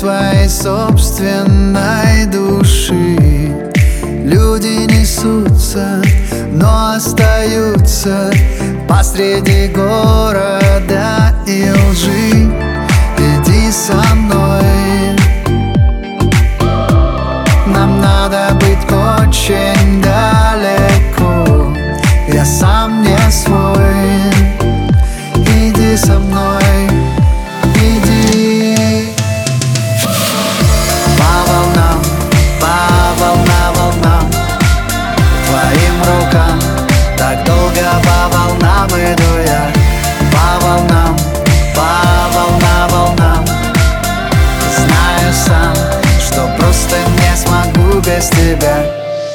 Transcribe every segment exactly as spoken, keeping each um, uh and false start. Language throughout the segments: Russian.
своей собственной души. Люди несутся, но остаются посреди города и лжи. Иди со мной, нам надо быть очень далеко. Я сам не свой. Иди со мной, иди. По волнам, по волна волнам, твоим рукам. Так долго по волнам иду я. По волнам, по волна волнам. Знаю сам, что просто не смогу без тебя.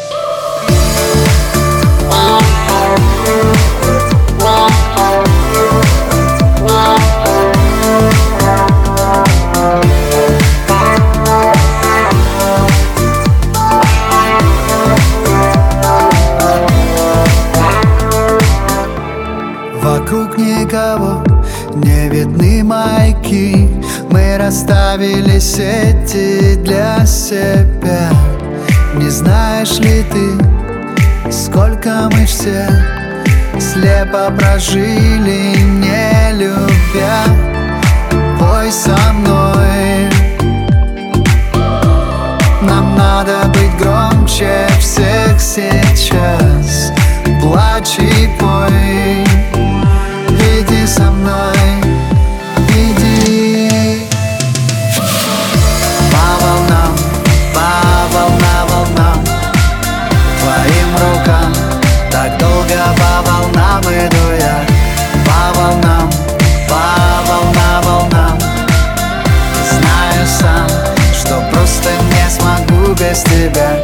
Вокруг никого, не видны маяки. Мы расставили сети для себя. Не знаешь ли ты, сколько мы все слепо прожили, не любя? Пой со мной, нам надо быть громче всех сейчас. Плачь и пой. Иди со мной, иди. По волнам, по волна волнам, твоим рукам. Так долго по волнам иду я. По волнам, по волна волнам. Знаю сам, что просто не смогу без тебя.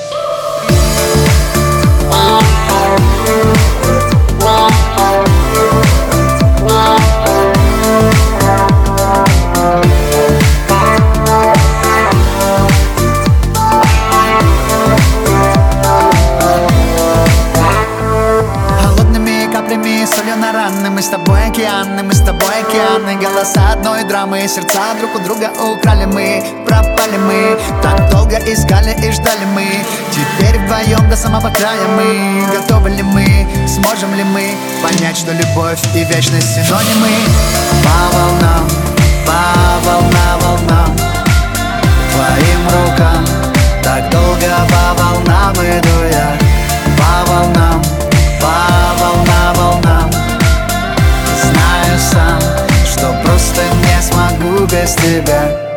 Солью на раны, мы с тобой океаны, мы с тобой океаны. Голоса одной драмы, сердца друг у друга украли мы. Пропали мы, так долго искали и ждали мы. Теперь вдвоем до самого края мы. Готовы ли мы, сможем ли мы понять, что любовь и вечность синонимы? По волнам, по волна волнам, твоим рукам. Так долго по волнам иду я. По волнам, по волна волнам. Знаю сам, что просто не смогу без тебя.